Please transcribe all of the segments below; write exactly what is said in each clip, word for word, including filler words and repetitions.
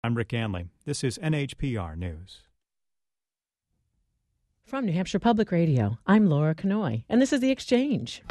I'm Rick Anley. This is N H P R News. From New Hampshire Public Radio, I'm Laura Kanoy, and this is The Exchange.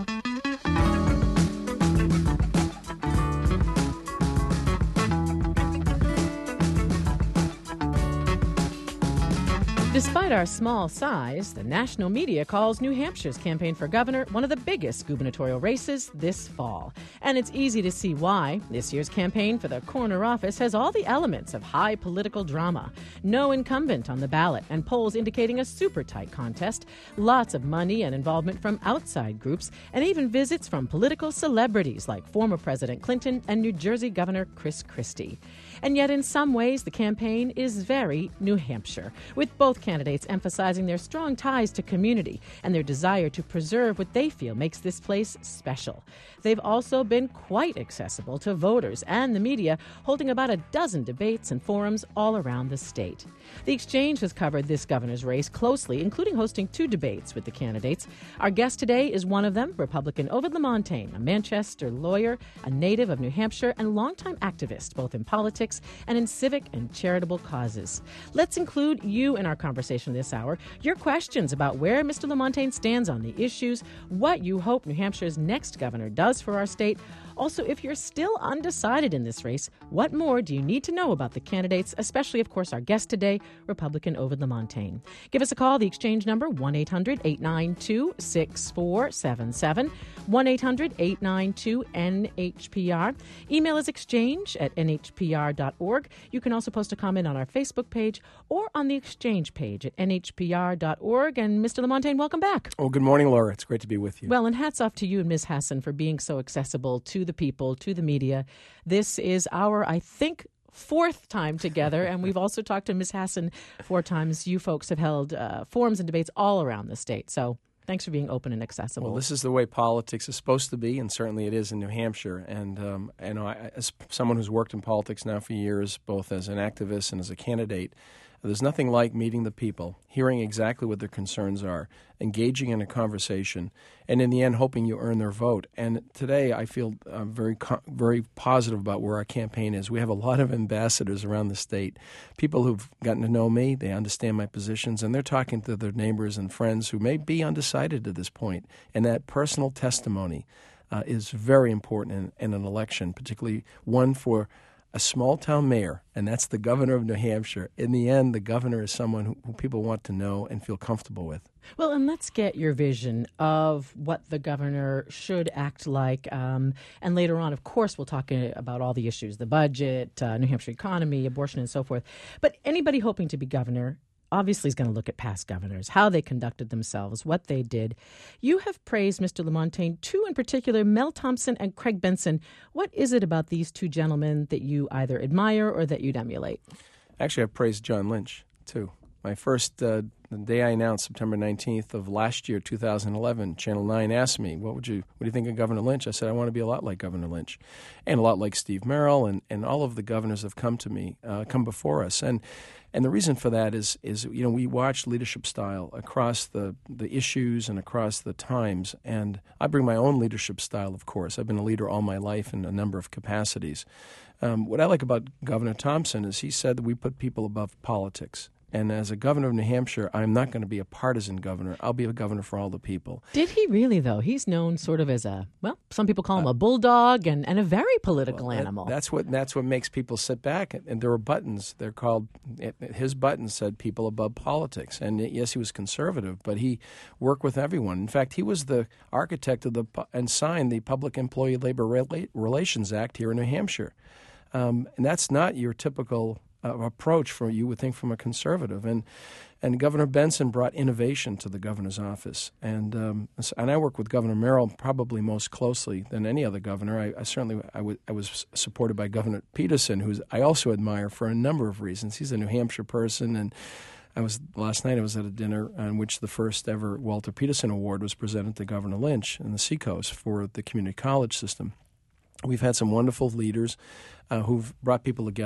Despite our small size, the national media calls New Hampshire's campaign for governor one of the biggest gubernatorial races this fall. And it's easy to see why. This year's campaign for the corner office has all the elements of high political drama. No incumbent on the ballot, and polls indicating a super tight contest, lots of money and involvement from outside groups, and even visits from political celebrities like former President Clinton and New Jersey Governor Chris Christie. And yet, in some ways, the campaign is very New Hampshire, with both candidates emphasizing their strong ties to community and their desire to preserve what they feel makes this place special. They've also been quite accessible to voters and the media, holding about a dozen debates and forums all around the state. The Exchange has covered this governor's race closely, including hosting two debates with the candidates. Our guest today is one of them, Republican Ovid LaMontagne, a Manchester lawyer, a native of New Hampshire, and longtime activist both in politics and in civic and charitable causes. Let's include you in our conversation this hour. Your questions about where Mister LaMontagne stands on the issues, what you hope New Hampshire's next governor does for our state. Also, if you're still undecided in this race, what more do you need to know about the candidates, especially, of course, our guest today, Republican Ovid LaMontagne? Give us a call, the Exchange number, one eight hundred eight nine two six four seven seven, one eight hundred eight nine two N H P R. Email is exchange at N H P R dot org. You can also post a comment on our Facebook page or on the Exchange page at N H P R dot org. And Mister LaMontagne, welcome back. Oh, good morning, Laura. It's great to be with you. Well, and hats off to you and Miz Hassan for being so accessible to the people, to the media. This is our, I think, fourth time together, and we've also talked to Miz Hassan four times. You folks have held uh, forums and debates all around the state, so thanks for being open and accessible. Well, this is the way politics is supposed to be, and certainly it is in New Hampshire. And um, you know, I, as someone who's worked in politics now for years, both as an activist and as a candidate, there's nothing like meeting the people, hearing exactly what their concerns are, engaging in a conversation, and in the end, hoping you earn their vote. And today, I feel uh, very, co- very positive about where our campaign is. We have a lot of ambassadors around the state, people who've gotten to know me, they understand my positions, and they're talking to their neighbors and friends who may be undecided at this point. And that personal testimony uh, is very important in, in an election, particularly one for a small-town mayor, and that's the governor of New Hampshire. In the end, the governor is someone who, who people want to know and feel comfortable with. Well, and let's get your vision of what the governor should act like. Um, and later on, of course, we'll talk uh, about all the issues, the budget, uh, New Hampshire economy, abortion, and so forth. But anybody hoping to be governor obviously is going to look at past governors, how they conducted themselves, what they did. You have praised Mister LaMontagne, two in particular, Mel Thompson and Craig Benson. What is it about these two gentlemen that you either admire or that you'd emulate? Actually, I've praised John Lynch, too. My first, uh, the day I announced, September nineteenth of last year, two thousand eleven, Channel nine asked me, what would you, what do you think of Governor Lynch? I said, I want to be a lot like Governor Lynch, and a lot like Steve Merrill, and, and all of the governors have come to me, uh, come before us. And And the reason for that is, is you know, we watch leadership style across the, the issues and across the times, and I bring my own leadership style, of course. I've been a leader all my life in a number of capacities. Um, what I like about Governor Thompson is he said that we put people above politics. And as a governor of New Hampshire, I'm not going to be a partisan governor. I'll be a governor for all the people. Did he really, though? He's known sort of as a, well, some people call him a bulldog and, and a very political well, animal. That, that's what that's what makes people sit back. And there were buttons. They're called, his button said people above politics. And yes, he was conservative, but he worked with everyone. In fact, he was the architect of the and signed the Public Employee Labor Relations Act here in New Hampshire. Um, and that's not your typical Uh, approach for you would think from a conservative, and and Governor Benson brought innovation to the governor's office, and um, and I work with Governor Merrill probably most closely than any other governor. I, I certainly I, w- I was supported by Governor Peterson, who I also admire for a number of reasons. He's a New Hampshire person, and I was last night I was at a dinner on which the first ever Walter Peterson Award was presented to Governor Lynch in the Seacoast for the community college system. We've had some wonderful leaders uh, who've brought people together.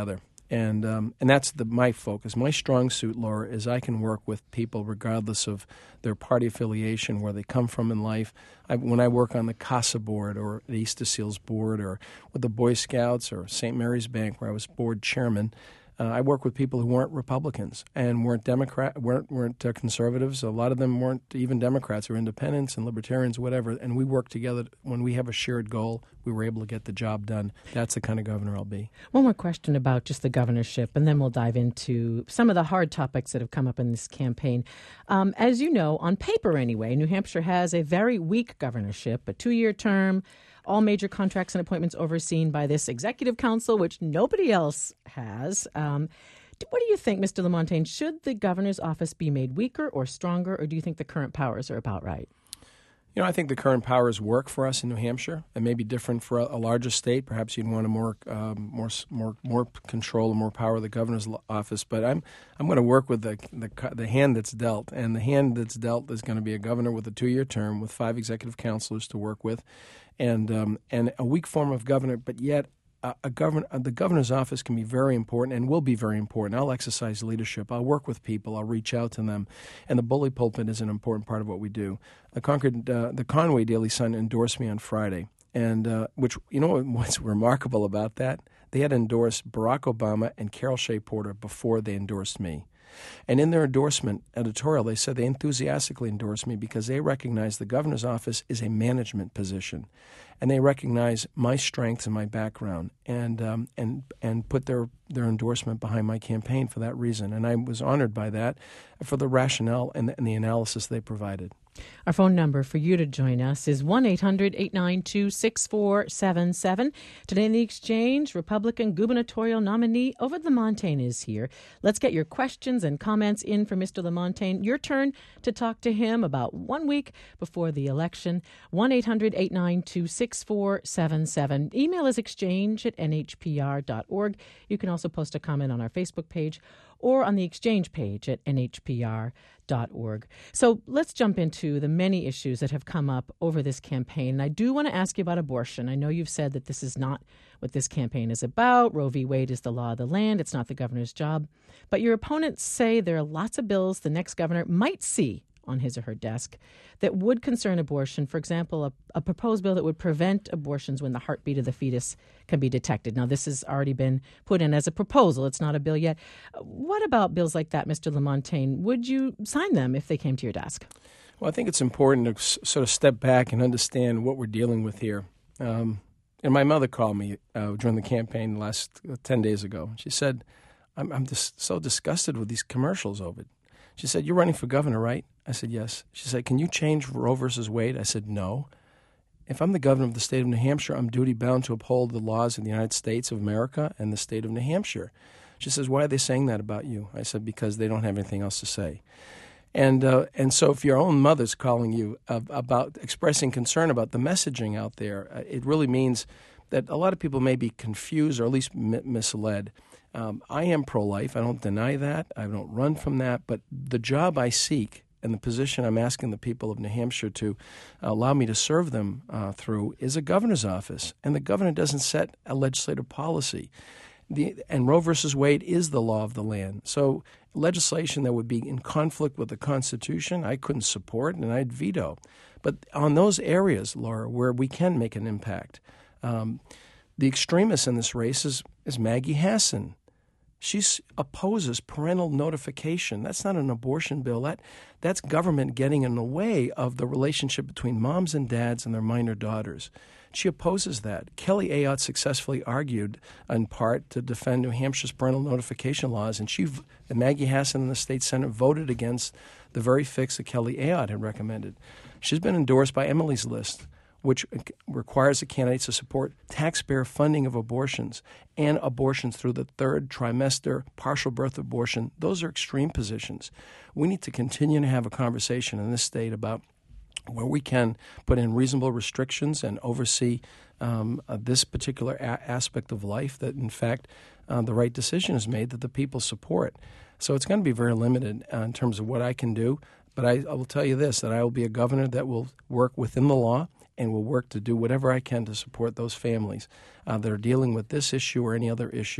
And um, and that's the, my focus. My strong suit, Laura, is I can work with people regardless of their party affiliation, where they come from in life. I, when I work on the CASA board or the Easter Seals board or with the Boy Scouts or Saint Mary's Bank, where I was board chairman, Uh, I work with people who weren't Republicans and weren't Democrat, weren't weren't uh, conservatives. A lot of them weren't even Democrats or independents and libertarians, whatever. And we work together. When we have a shared goal, we were able to get the job done. That's the kind of governor I'll be. One more question about just the governorship, and then we'll dive into some of the hard topics that have come up in this campaign. Um, as you know, on paper anyway, New Hampshire has a very weak governorship, a two-year term, all major contracts and appointments overseen by this executive council, which nobody else has. Um, what do you think, Mister Lamontagne? Should the governor's office be made weaker or stronger, or do you think the current powers are about right? You know, I think the current powers work for us in New Hampshire. It may be different for a, a larger state. Perhaps you'd want a more, um, more, more, more control and more power of the governor's office. But I'm, I'm going to work with the, the the hand that's dealt, and the hand that's dealt is going to be a governor with a two-year term with five executive counselors to work with, and um, and a weak form of governor, but yet. Uh, a governor, uh, the governor's office can be very important and will be very important. I'll exercise leadership. I'll work with people. I'll reach out to them. And the bully pulpit is an important part of what we do. The Concord, uh, the Conway Daily Sun endorsed me on Friday, and uh, which, you know what's remarkable about that? They had endorsed Barack Obama and Carol Shea Porter before they endorsed me. And in their endorsement editorial, they said they enthusiastically endorsed me because they recognize the governor's office is a management position, and they recognize my strengths and my background, and um, and and put their their endorsement behind my campaign for that reason. And I was honored by that, for the rationale and the, and the analysis they provided. Our phone number for you to join us is one eight hundred eight nine two six four seven seven. Today in the Exchange, Republican gubernatorial nominee Ovid Lamontagne is here. Let's get your questions and comments in for Mister Lamontagne. Your turn to talk to him about one week before the election. one eight hundred eight nine two six four seven seven. Email is exchange at n h p r dot org. You can also post a comment on our Facebook page or on the Exchange page at n h p r dot org. So let's jump into the many issues that have come up over this campaign. And I do want to ask you about abortion. I know you've said that this is not what this campaign is about. Roe v. Wade is the law of the land. It's not the governor's job. But your opponents say there are lots of bills the next governor might see on his or her desk that would concern abortion. For example, a, a proposed bill that would prevent abortions when the heartbeat of the fetus can be detected. Now, this has already been put in as a proposal. It's not a bill yet. What about bills like that, Mister Lamontagne? Would you sign them if they came to your desk? Well, I think it's important to s- sort of step back and understand what we're dealing with here. Um, and my mother called me uh, during the campaign last uh, ten days ago. She said, I'm, I'm just so disgusted with these commercials, Ovid. She said, "You're running for governor, right?" I said, "Yes." She said, "Can you change Roe versus Wade?" I said, "No. If I'm the governor of the state of New Hampshire, I'm duty-bound to uphold the laws of the United States of America and the state of New Hampshire." She says, "Why are they saying that about you?" I said, "Because they don't have anything else to say." And uh, and so if your own mother's calling you uh, about expressing concern about the messaging out there, uh, it really means that a lot of people may be confused or at least m- misled. Um, I am pro-life. I don't deny that. I don't run from that. But the job I seek and the position I'm asking the people of New Hampshire to allow me to serve them uh, through is a governor's office. And the governor doesn't set a legislative policy. The, and Roe versus Wade is the law of the land. So legislation that would be in conflict with the Constitution, I couldn't support and I'd veto. But on those areas, Laura, where we can make an impact, um, the extremist in this race is, is Maggie Hassan. She opposes parental notification. That's not an abortion bill. That that's government getting in the way of the relationship between moms and dads and their minor daughters. She opposes that. Kelly Ayotte successfully argued, in part, to defend New Hampshire's parental notification laws, and she, and Maggie Hassan in the state Senate voted against the very fix that Kelly Ayotte had recommended. She's been endorsed by Emily's List, which requires the candidates to support taxpayer funding of abortions and abortions through the third trimester, partial birth abortion. Those are extreme positions. We need to continue to have a conversation in this state about where we can put in reasonable restrictions and oversee um, uh, this particular a- aspect of life that, in fact, uh, the right decision is made that the people support. So it's going to be very limited uh, in terms of what I can do. But I, I will tell you this, that I will be a governor that will work within the law and will work to do whatever I can to support those families uh, that are dealing with this issue or any other issue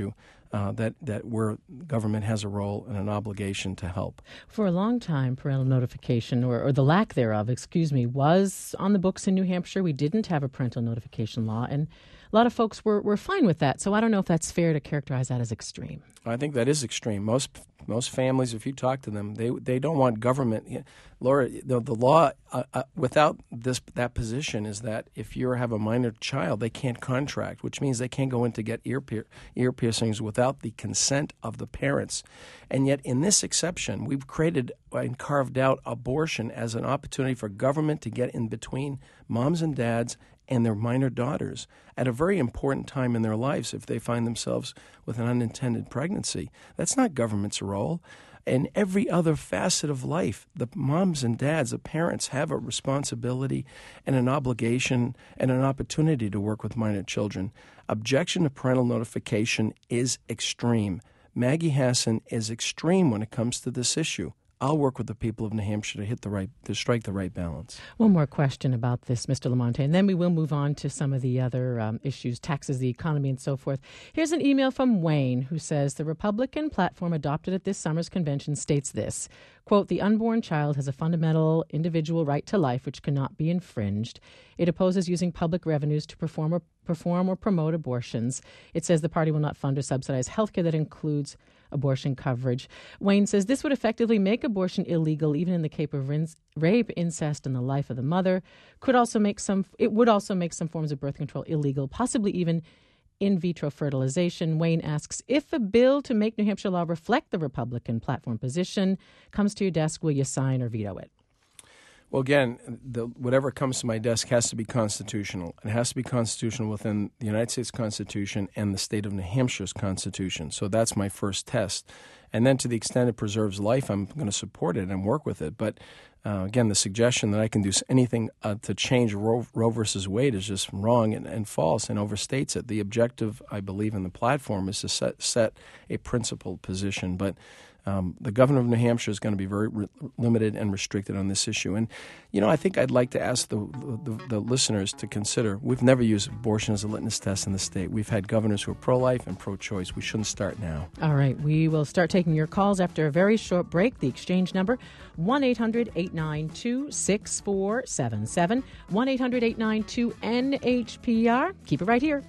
uh, that, that where government has a role and an obligation to help. For a long time, parental notification, or, or the lack thereof, excuse me, was on the books in New Hampshire. We didn't have a parental notification law, and a lot of folks were, were fine with that. So I don't know if that's fair to characterize that as extreme. I think that is extreme. Most most families, if you talk to them, they they don't want government. Laura, the, the law uh, uh, without this that position is that if you have a minor child, they can't contract, which means they can't go in to get ear pier, ear piercings without the consent of the parents. And yet, in this exception, we've created and carved out abortion as an opportunity for government to get in between moms and dads and their minor daughters at a very important time in their lives if they find themselves with an unintended pregnancy. That's not government's role. In every other facet of life, the moms and dads, the parents, have a responsibility and an obligation and an opportunity to work with minor children. Objection to parental notification is extreme. Maggie Hassan is extreme when it comes to this issue. I'll work with the people of New Hampshire to hit the right, to strike the right balance. One more question about this, Mister Lamontagne, and then we will move on to some of the other um, issues, taxes, the economy, and so forth. Here's an email from Wayne who says, the Republican platform adopted at this summer's convention states this, quote, the unborn child has a fundamental individual right to life which cannot be infringed. It opposes using public revenues to perform or, perform or promote abortions. It says the party will not fund or subsidize health care that includes abortion coverage. Wayne says this would effectively make abortion illegal, even in the case of rape, incest, and the life of the mother. Could also make some. It would also make some forms of birth control illegal, possibly even in vitro fertilization. Wayne asks, if a bill to make New Hampshire law reflect the Republican platform position comes to your desk, will you sign or veto it? Well, again, the, whatever comes to my desk has to be constitutional. It has to be constitutional within the United States Constitution and the state of New Hampshire's Constitution. So that's my first test. And then to the extent it preserves life, I'm going to support it and work with it. But uh, again, the suggestion that I can do anything uh, to change Roe, Roe versus Wade is just wrong and, and false and overstates it. The objective, I believe, in the platform is to set, set a principled position. But Um, the governor of New Hampshire is going to be very re- limited and restricted on this issue. And, you know, I think I'd like to ask the, the, the listeners to consider, we've never used abortion as a litmus test in the state. We've had governors who are pro-life and pro-choice. We shouldn't start now. All right. We will start taking your calls after a very short break. The exchange number, one eight hundred eight nine two six four seven seven, one eight hundred eight nine two N H P R. Keep it right here.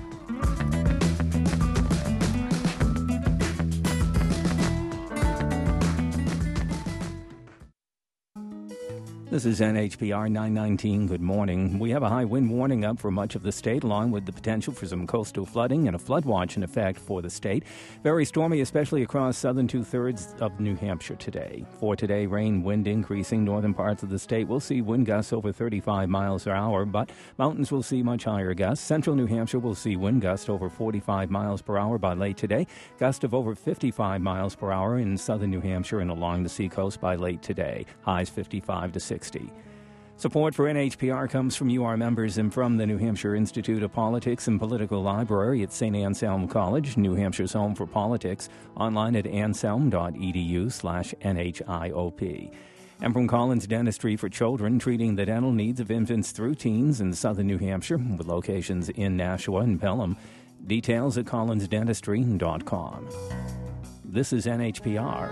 This is N H P R nine nineteen. Good morning. We have a high wind warning up for much of the state, along with the potential for some coastal flooding and a flood watch in effect for the state. Very stormy, especially across southern two-thirds of New Hampshire today. For today, rain, wind increasing. Northern parts of the state will see wind gusts over thirty-five miles per hour, but mountains will see much higher gusts. Central New Hampshire will see wind gusts over forty-five miles per hour by late today. Gust of over fifty-five miles per hour in southern New Hampshire and along the seacoast by late today. Highs fifty-five to sixty. Support for N H P R comes from you, our members, and from the New Hampshire Institute of Politics and Political Library at Saint Anselm College, New Hampshire's home for politics, online at anselm.edu slash NHIOP. And from Collins Dentistry for Children, treating the dental needs of infants through teens in southern New Hampshire, with locations in Nashua and Pelham. Details at collins dentistry dot com. This is N H P R.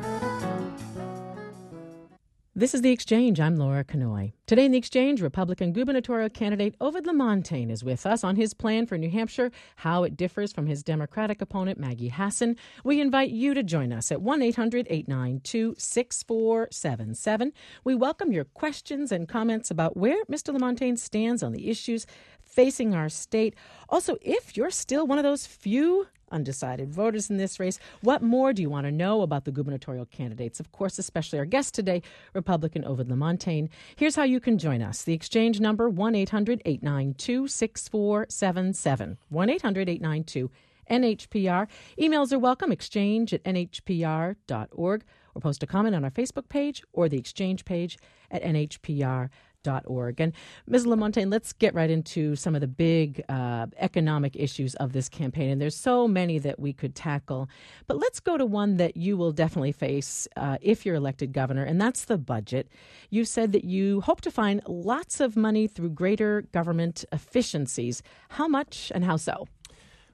This is The Exchange. I'm Laura Kanoy. Today in The Exchange, Republican gubernatorial candidate Ovid Lamontagne is with us on his plan for New Hampshire, how it differs from his Democratic opponent, Maggie Hassan. We invite you to join us at one eight hundred eight nine two six four seven seven. We welcome your questions and comments about where Mister Lamontagne stands on the issues facing our state. Also, if you're still one of those few undecided voters in this race, what more do you want to know about the gubernatorial candidates? Of course, especially our guest today, Republican Ovid Lamontagne. Here's how you can join us. The exchange number, one eight hundred eight nine two six four seven seven, one eight hundred eight nine two N H P R. Emails are welcome, exchange at N H P R dot org, or post a comment on our Facebook page or the exchange page at N H P R dot org. And Miz Lamontagne, let's get right into some of the big uh, economic issues of this campaign. And there's so many that we could tackle. But let's go to one that you will definitely face uh, if you're elected governor, and that's the budget. You said that you hope to find lots of money through greater government efficiencies. How much and how so?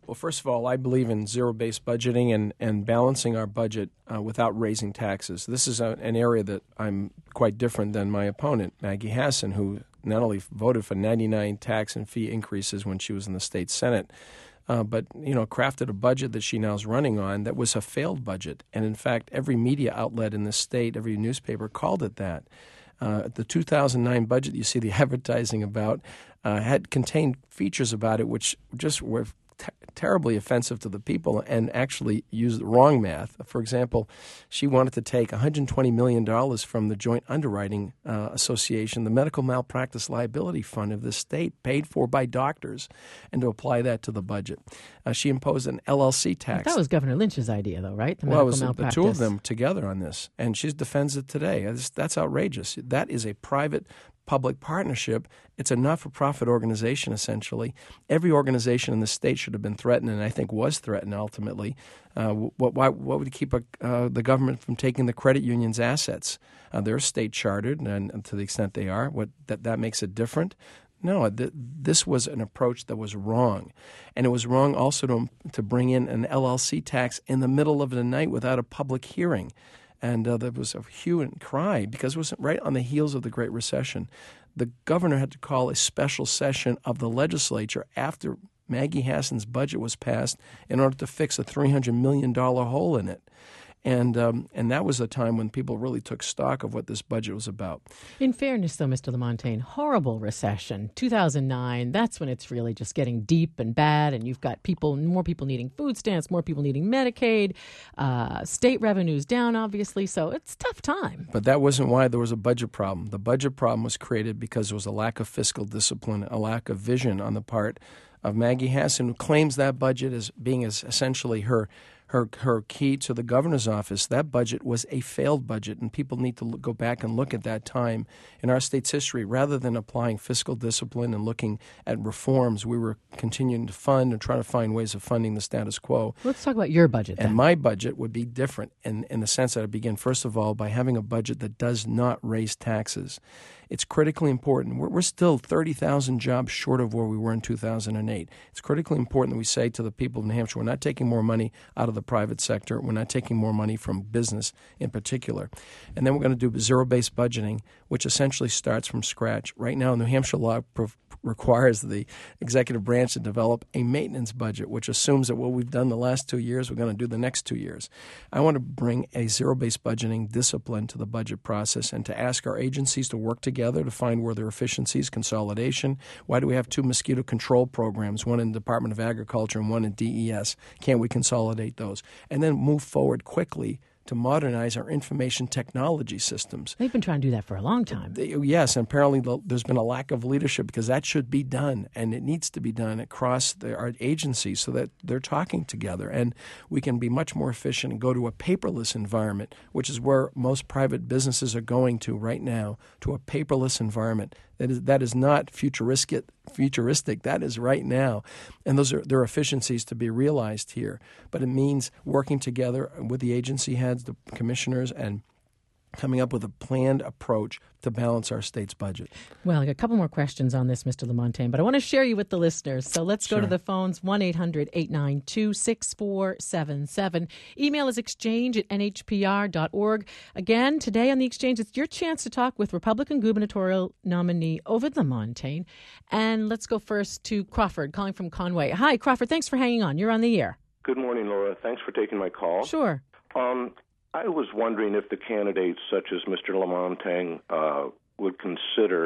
Well, first of all, I believe in zero-based budgeting and, and balancing our budget uh, without raising taxes. This is a, an area that I'm quite different than my opponent, Maggie Hassan, who not only voted for ninety-nine tax and fee increases when she was in the state Senate, uh, but you know crafted a budget that she now is running on that was a failed budget. And in fact, every media outlet in the state, every newspaper called it that. Uh, the two thousand nine budget you see the advertising about uh, had contained features about it which just were T- terribly offensive to the people and actually used the wrong math. For example, she wanted to take one hundred twenty million dollars from the Joint Underwriting uh, Association, the medical malpractice liability fund of the state, paid for by doctors, and to apply that to the budget. Uh, she imposed an L L C tax. That was Governor Lynch's idea, though, right? The well, it medical was malpractice. the two of them together on this, and she defends it today. That's, that's outrageous. That is a private public partnership. It's a not-for-profit organization, essentially. Every organization in the state should have been threatened, and I think was threatened ultimately. Uh, what, why, what would keep a, uh, the government from taking the credit union's assets? Uh, they're state-chartered, and, and to the extent they are, what that, that makes it different? No, th- this was an approach that was wrong. And it was wrong also to, to bring in an L L C tax in the middle of the night without a public hearing. And uh, there was a hue and cry because it was right on the heels of the Great Recession. The governor had to call a special session of the legislature after Maggie Hassan's budget was passed in order to fix a three hundred million dollars hole in it. And um, and that was a time when people really took stock of what this budget was about. In fairness, though, Mister Lamontagne, horrible recession, two thousand nine, that's when it's really just getting deep and bad, and you've got people, more people needing food stamps, more people needing Medicaid, uh, state revenues down, obviously, so it's a tough time. But that wasn't why there was a budget problem. The budget problem was created because there was a lack of fiscal discipline, a lack of vision on the part of Maggie Hassan, who claims that budget as being as essentially her Her, her key to the governor's office. That budget was a failed budget, and people need to look, go back and look at that time in our state's history. Rather than applying fiscal discipline and looking at reforms, we were continuing to fund and trying to find ways of funding the status quo. Let's talk about your budget then. And my budget would be different in, in the sense that I begin, first of all, by having a budget that does not raise taxes. It's critically important. We're, we're still thirty thousand jobs short of where we were in two thousand eight. It's critically important that we say to the people of New Hampshire, we're not taking more money out of the private sector. We're not taking more money from business in particular. And then we're going to do zero-based budgeting, which essentially starts from scratch. Right now, New Hampshire law pro- requires the executive branch to develop a maintenance budget, which assumes that what we've done the last two years, we're going to do the next two years. I want to bring a zero-based budgeting discipline to the budget process and to ask our agencies to work together to find where there are efficiencies, consolidation. Why do we have two mosquito control programs, one in the Department of Agriculture and one in D E S? Can't we consolidate those? And then move forward quickly to modernize our information technology systems. They've been trying to do that for a long time. They, yes, and apparently the, there's been a lack of leadership because that should be done, and it needs to be done across the, our agencies so that they're talking together, and we can be much more efficient and go to a paperless environment, which is where most private businesses are going to right now, to a paperless environment. That is that is not futuristic. Futuristic. That is right now, and those are there are efficiencies to be realized here. But it means working together with the agency heads, the commissioners, and coming up with a planned approach to balance our state's budget. Well, I got a couple more questions on this, Mister Lamontagne, but I want to share you with the listeners. So let's go Sure. to the phones, one eight hundred eight nine two six four seven seven. Email is exchange at n h p r dot org. Again, today on The Exchange, it's your chance to talk with Republican gubernatorial nominee Ovid Lamontagne. And let's go first to Crawford, calling from Conway. Hi, Crawford. Thanks for hanging on. You're on the air. Good morning, Laura. Thanks for taking my call. Sure. Um, I was wondering if the candidates, such as Mister Lamontagne, uh, would consider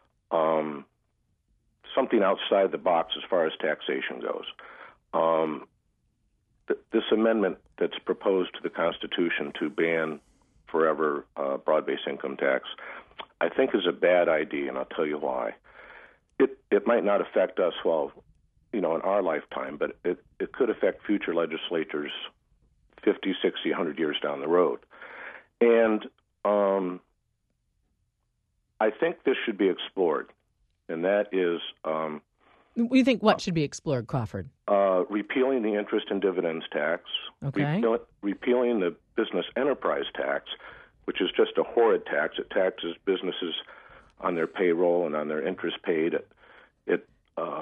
um, something outside the box as far as taxation goes. Um, th- this amendment that's proposed to the Constitution to ban forever uh, broad-based income tax, I think is a bad idea, and I'll tell you why. It it might not affect us, well, you know, in our lifetime, but it, it could affect future legislatures fifty, sixty, one hundred years down the road. And um, I think this should be explored, and that is um, You think what should be explored, Crawford? uh, repealing the interest and dividends tax, Okay. repeal, repealing the business enterprise tax, which is just a horrid tax. It taxes businesses on their payroll and on their interest paid. It, it um,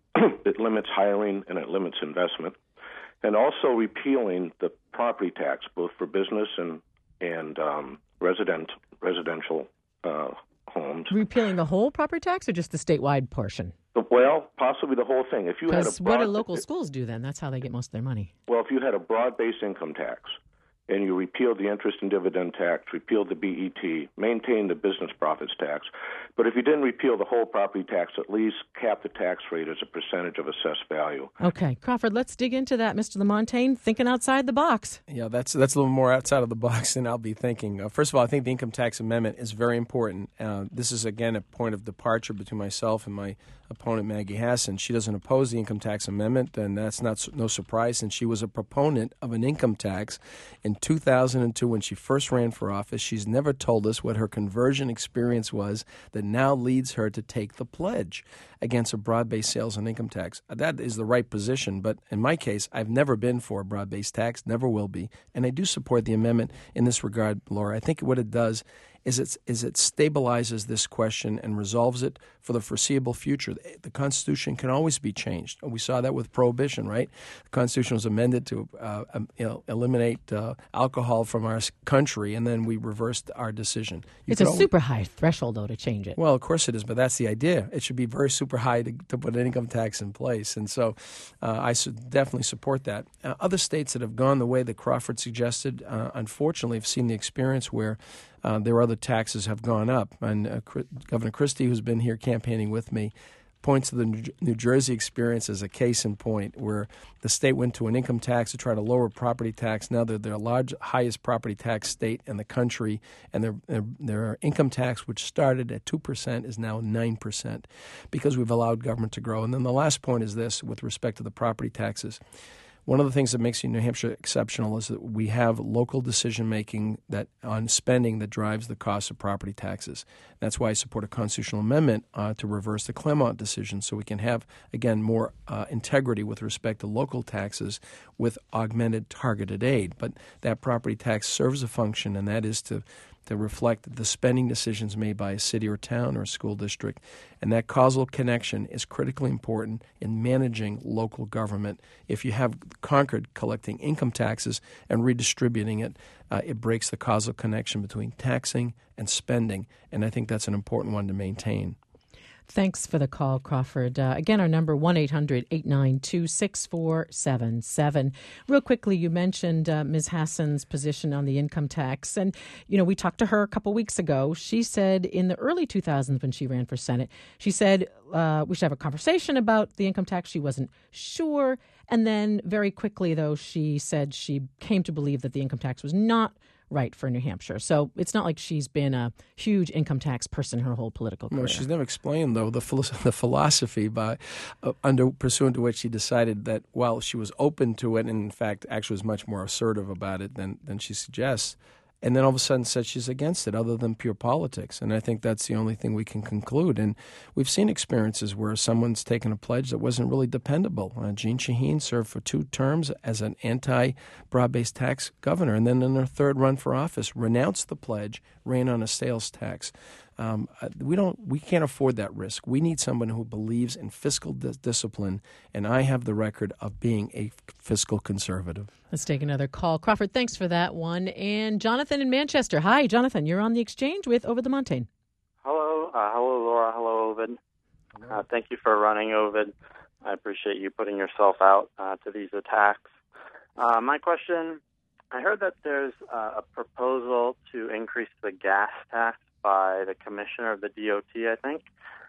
it limits hiring and it limits investment, and also repealing the property tax, both for business and and um, resident residential uh, homes. Repealing the whole property tax or just the statewide portion? Well, possibly the whole thing. If you had a Because broad, what do local schools do then? That's how they get most of their money. Well, if you had a broad-based income tax, and you repealed the interest and dividend tax, repealed the B E T, maintained the business profits tax. But if you didn't repeal the whole property tax, at least cap the tax rate as a percentage of assessed value. Okay. Crawford, let's dig into that. Mister Lamontagne, thinking outside the box. Yeah, that's that's a little more outside of the box than I'll be thinking. Uh, first of all, I think the income tax amendment is very important. Uh, this is, again, a point of departure between myself and my opponent, Maggie Hassan. She doesn't oppose the income tax amendment, and that's not no surprise, since she was a proponent of an income tax in two thousand two when she first ran for office. She's never told us what her conversion experience was that now leads her to take the pledge against a broad-based sales and income tax. That is the right position, but in my case, I've never been for a broad-based tax, never will be, and I do support the amendment in this regard, Laura. I think what it does is it, is it stabilizes this question and resolves it for the foreseeable future. The Constitution can always be changed. We saw that with Prohibition, right? The Constitution was amended to uh, um, you know, eliminate uh, alcohol from our country, and then we reversed our decision. You It's a always, super high threshold, though, to change it. Well, of course it is, but that's the idea. It should be very super high to, to put an income tax in place, and so uh, I su- definitely support that. Uh, other states that have gone the way that Crawford suggested, uh, unfortunately, have seen the experience where Uh, their other taxes have gone up. And uh, Governor Christie, who's been here campaigning with me, points to the New Jersey experience as a case in point, where the state went to an income tax to try to lower property tax. Now they're the large, highest property tax state in the country, and their, their, their income tax, which started at two percent, is now nine percent because we've allowed government to grow. And then the last point is this with respect to the property taxes. One of the things that makes New Hampshire exceptional is that we have local decision-making that on spending that drives the cost of property taxes. That's why I support a constitutional amendment uh, to reverse the Claremont decision so we can have, again, more uh, integrity with respect to local taxes with augmented targeted aid. But that property tax serves a function, and that is to to reflect the spending decisions made by a city or town or a school district. And that causal connection is critically important in managing local government. If you have Concord collecting income taxes and redistributing it, uh, it breaks the causal connection between taxing and spending. And I think that's an important one to maintain. Thanks for the call, Crawford. Uh, again, our number, one eight hundred eight nine two six four seven seven. Real quickly, you mentioned uh, Miz Hassan's position on the income tax. And, you know, we talked to her a couple weeks ago. She said in the early two thousands when she ran for Senate, she said uh, we should have a conversation about the income tax. She wasn't sure. And then very quickly, though, she said she came to believe that the income tax was not right for New Hampshire. So it's not like she's been a huge income tax person her whole political career. No, she's never explained, though, the, philo- the philosophy by uh, under pursuant to which she decided that while she was open to it, and in fact actually was much more assertive about it than, than she suggests, and then all of a sudden said she's against it other than pure politics. And I think that's the only thing we can conclude. And we've seen experiences where someone's taken a pledge that wasn't really dependable. Uh, Jeanne Shaheen served for two terms as an anti-broad-based tax governor, and then in her third run for office renounced the pledge, ran on a sales tax. Um, we don't. We can't afford that risk. We need someone who believes in fiscal di- discipline, and I have the record of being a fiscal conservative. Let's take another call. Crawford, thanks for that one. And Jonathan in Manchester. Hi, Jonathan. You're on the exchange with Ovid Lamontagne. Hello. Uh, hello, Laura. Hello, Ovid. Uh, thank you for running, Ovid. I appreciate you putting yourself out uh, to these attacks. Uh, my question, I heard that there's uh, a proposal to increase the gas tax by the commissioner of the D O T, I think.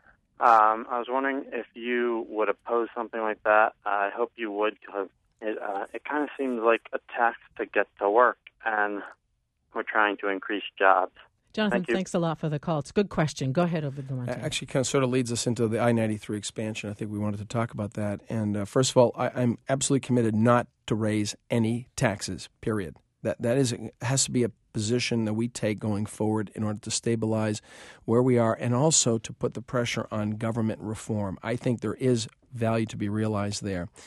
Um, I was wondering if you would oppose something like that. I hope you would, because it, uh, it kind of seems like a tax to get to work, and we're trying to increase jobs. Jonathan, Thank thanks a lot for the call. It's a good question. Go ahead, Ovid Lamontagne. Actually, kind of sort of leads us into the I ninety-three expansion. I think we wanted to talk about that. And uh, first of all, I, I'm absolutely committed not to raise any taxes, period. That that is has to be a position that we take going forward in order to stabilize where we are and also to put the pressure on government reform. I think there is value to be realized there.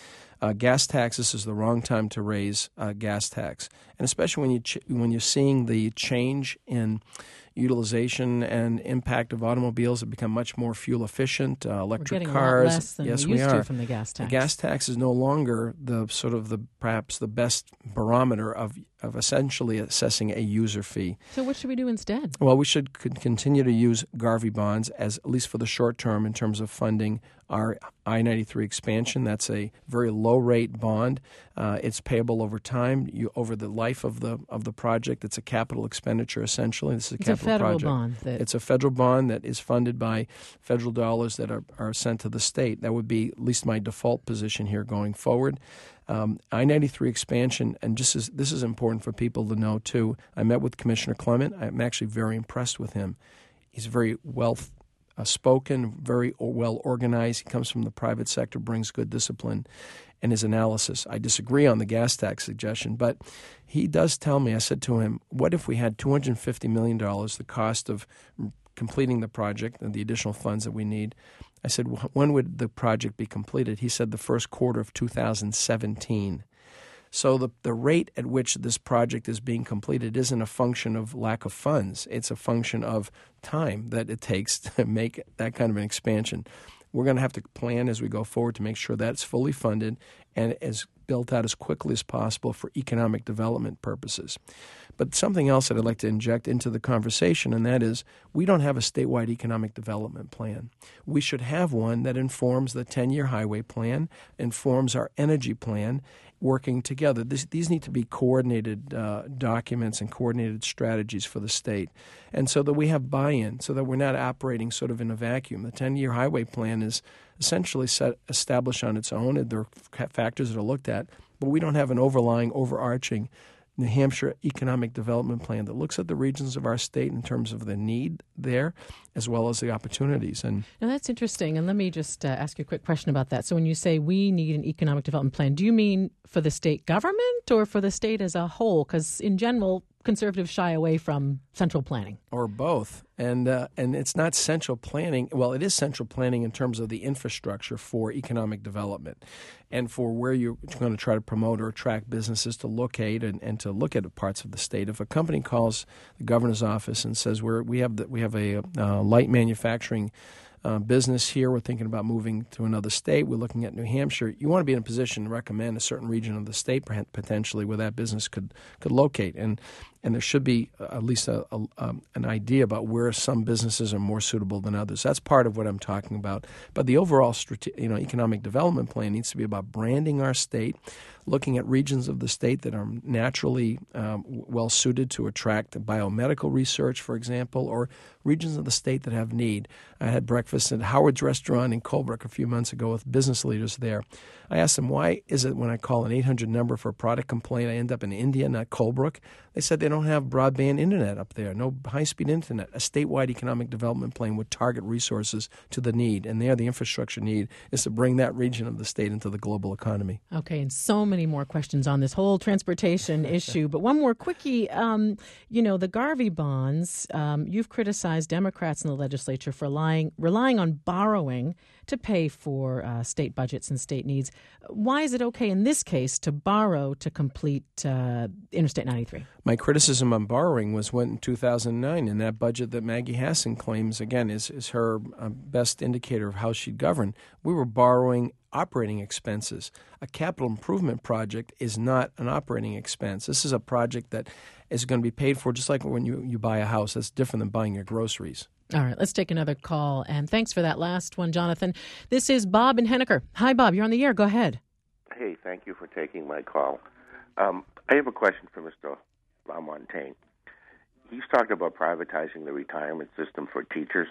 Uh, gas tax, this is the wrong time to raise uh, gas tax. And especially when, you ch- when you're seeing the change in utilization and impact of automobiles have become much more fuel efficient, uh, electric We're getting cars. A lot less than yes, we used we are. to from the gas tax. The gas tax is no longer the sort of the perhaps the best barometer of of essentially assessing a user fee. So what should we do instead? Well, we should c- continue to use Garvey bonds as at least for the short term in terms of funding our I ninety-three expansion. That's a very low rate bond. Uh, it's payable over time, you, over the life of the of the project. It's a capital expenditure essentially. This is a It's capital a federal project. bond. That It's a federal bond that is funded by federal dollars that are, are sent to the state. That would be at least my default position here going forward. Um, I ninety-three expansion, and just as, this is important for people to know too. I met with Commissioner Clement. I'm actually very impressed with him. He's very well uh, spoken, very well organized. He comes from the private sector, brings good discipline in his analysis. I disagree on the gas tax suggestion, but he does tell me, I said to him, what if we had two hundred fifty million dollars, the cost of completing the project and the additional funds that we need? I said, when would the project be completed? He said the first quarter of two thousand seventeen. So the, the rate at which this project is being completed isn't a function of lack of funds. It's a function of time that it takes to make that kind of an expansion. We're going to have to plan as we go forward to make sure that's fully funded and is built out as quickly as possible for economic development purposes. But something else that I'd like to inject into the conversation, and that is we don't have a statewide economic development plan. We should have one that informs the ten-year highway plan, informs our energy plan, working together. This, these need to be coordinated uh, documents and coordinated strategies for the state, and so that we have buy-in, so that we're not operating sort of in a vacuum. The ten-year highway plan is essentially set, established on its own, and there are factors that are looked at, but we don't have an overlying, overarching New Hampshire Economic Development Plan that looks at the regions of our state in terms of the need there as well as the opportunities. And now that's interesting. And let me just uh, ask you a quick question about that. So when you say we need an economic development plan, do you mean for the state government or for the state as a whole? Because in general, conservatives shy away from central planning. Or both. And uh, and it's not central planning. Well, it is central planning in terms of the infrastructure for economic development and for where you're going to try to promote or attract businesses to locate and, and to look at parts of the state. If a company calls the governor's office and says we're, we have the, we have a uh, light manufacturing Uh, business here, we're thinking about moving to another state, we're looking at New Hampshire, you want to be in a position to recommend a certain region of the state potentially where that business could, could locate. And and there should be at least a, a, um, an idea about where some businesses are more suitable than others. That's part of what I'm talking about. But the overall strate- you know, economic development plan needs to be about branding our state, looking at regions of the state that are naturally um, well-suited to attract biomedical research, for example, or regions of the state that have need. I had breakfast at Howard's Restaurant in Colebrook a few months ago with business leaders there. I asked them, why is it when I call an eight hundred number for a product complaint, I end up in India, not Colebrook? They said they don't have broadband internet up there, no high-speed internet. A statewide economic development plan would target resources to the need, and there the infrastructure need is to bring that region of the state into the global economy. Okay, and so many more questions on this whole transportation issue. But one more quickie. Um, you know, the Garvey bonds, um, you've criticized Democrats in the legislature for lying, relying on borrowing to pay for uh, state budgets and state needs. Why is it okay in this case to borrow to complete uh, Interstate ninety-three? My criticism on borrowing was when in two thousand nine, in that budget that Maggie Hassan claims, again, is, is her uh, best indicator of how she'd govern, we were borrowing operating expenses. A capital improvement project is not an operating expense. This is a project that is going to be paid for just like when you, you buy a house. That's different than buying your groceries. All right, let's take another call. And thanks for that last one, Jonathan. This is Bob in Henniker. Hi, Bob. You're on the air. Go ahead. Hey, thank you for taking my call. Um, I have a question for Mister LaMontagne. He's talked about privatizing the retirement system for teachers.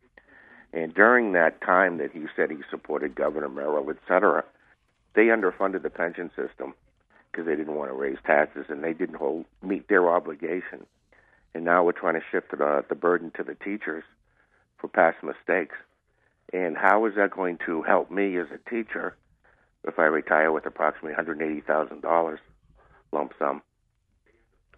And during that time that he said he supported Governor Merrill, et cetera, they underfunded the pension system because they didn't want to raise taxes and they didn't hold, meet their obligation. And now we're trying to shift the, the burden to the teachers for past mistakes. And how is that going to help me as a teacher if I retire with approximately one hundred eighty thousand dollars lump sum?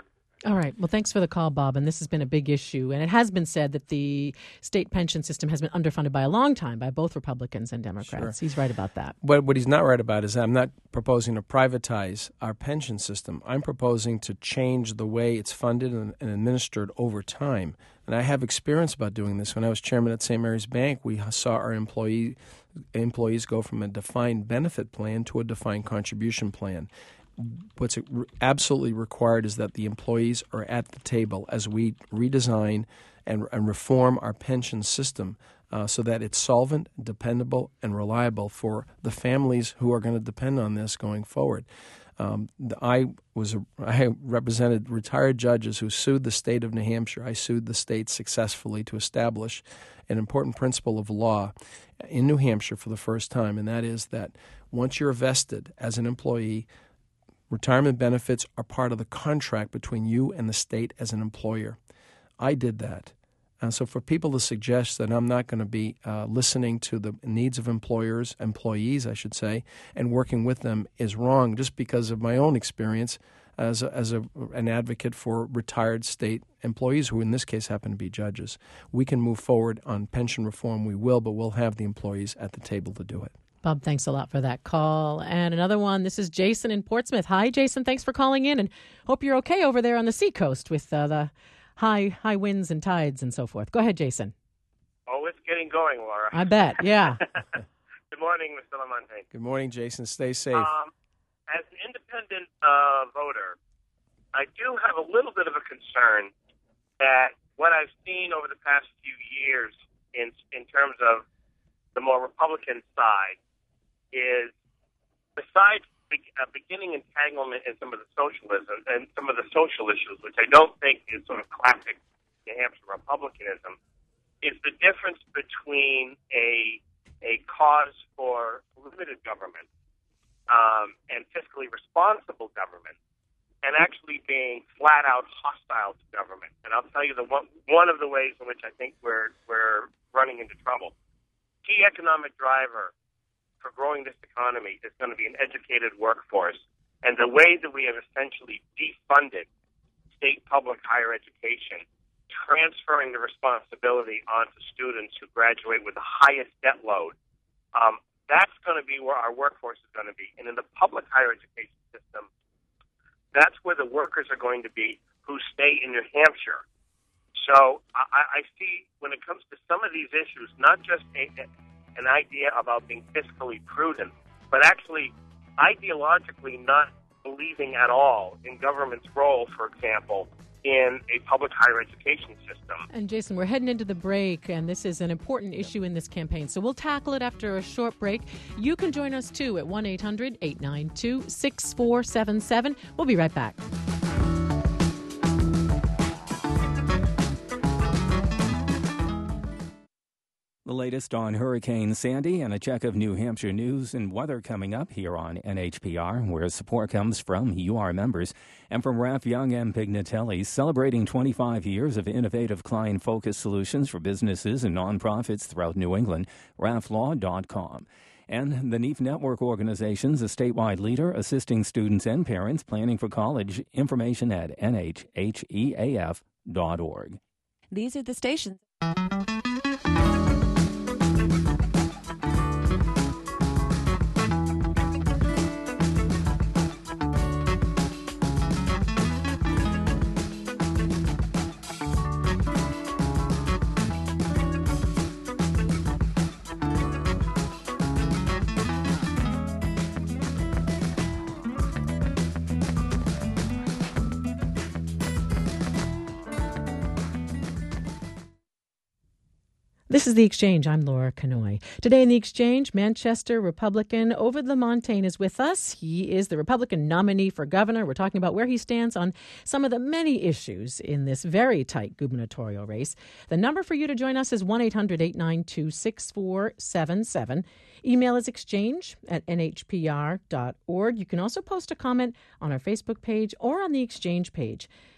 All right. Well, thanks for the call, Bob. And this has been a big issue. And it has been said that the state pension system has been underfunded by a long time by both Republicans and Democrats. Sure. He's right about that. But what he's not right about is I'm not proposing to privatize our pension system. I'm proposing to change the way it's funded and, and administered over time. And I have experience about doing this. When I was chairman at Saint Mary's Bank, we saw our employee, employees go from a defined benefit plan to a defined contribution plan. What's absolutely required is that the employees are at the table as we redesign and, and reform our pension system uh, so that it's solvent, dependable, and reliable for the families who are going to depend on this going forward. Um, I was a, I represented retired judges who sued the state of New Hampshire. I sued the state successfully to establish an important principle of law in New Hampshire for the first time, and that is that once you're vested as an employee, retirement benefits are part of the contract between you and the state as an employer. I did that. Uh, so for people to suggest that I'm not going to be uh, listening to the needs of employers, employees, I should say, and working with them is wrong just because of my own experience as a, as a, an advocate for retired state employees who in this case happen to be judges. We can move forward on pension reform. We will, but we'll have the employees at the table to do it. Bob, thanks a lot for that call. And another one, this is Jason in Portsmouth. Hi, Jason. Thanks for calling in, and hope you're okay over there on the seacoast with uh, the high high winds and tides and so forth. Go ahead, Jason. Oh, it's getting going, Laura. I bet, yeah. Good morning, Mister Lamontagne. Good morning, Jason. Stay safe. Um, as an independent uh, voter, I do have a little bit of a concern that what I've seen over the past few years in in terms of the more Republican side is, besides be, uh, beginning entanglement in some of the socialism and some of the social issues, which I don't think is sort of classic New Hampshire Republicanism, is the difference between a a cause for limited government um, and fiscally responsible government, and actually being flat out hostile to government. And I'll tell you the one one of the ways in which I think we're we're running into trouble. Key economic driver for growing this economy is going to be an educated workforce. And the way that we have essentially defunded state public higher education, transferring the responsibility onto students who graduate with the highest debt load, um, that's going to be where our workforce is going to be. And in the public higher education system, that's where the workers are going to be who stay in New Hampshire. So I, I see when it comes to some of these issues, not just a, an idea about being fiscally prudent, but actually ideologically not believing at all in government's role, for example, in a public higher education system. And Jason, we're heading into the break, and this is an important issue in this campaign. So we'll tackle it after a short break. You can join us, too, at one eight hundred eight nine two six four seven seven. We'll be right back. The latest on Hurricane Sandy and a check of New Hampshire news and weather coming up here on N H P R, where support comes from U R members and from Raff Young and Pignatelli, celebrating twenty-five years of innovative client-focused solutions for businesses and nonprofits throughout New England. raff law dot com. And the Neef Network Organization's a statewide leader assisting students and parents planning for college. Information at N H H E A F dot org. These are the stations. This is The Exchange. I'm Laura Canoy. Today in The Exchange, Manchester Republican Ovid Lamontagne is with us. He is the Republican nominee for governor. We're talking about where he stands on some of the many issues in this very tight gubernatorial race. The number for you to join us is one eight hundred eight nine two six four seven seven. Email is exchange at N H P R dot org. You can also post a comment on our Facebook page or on the Exchange page.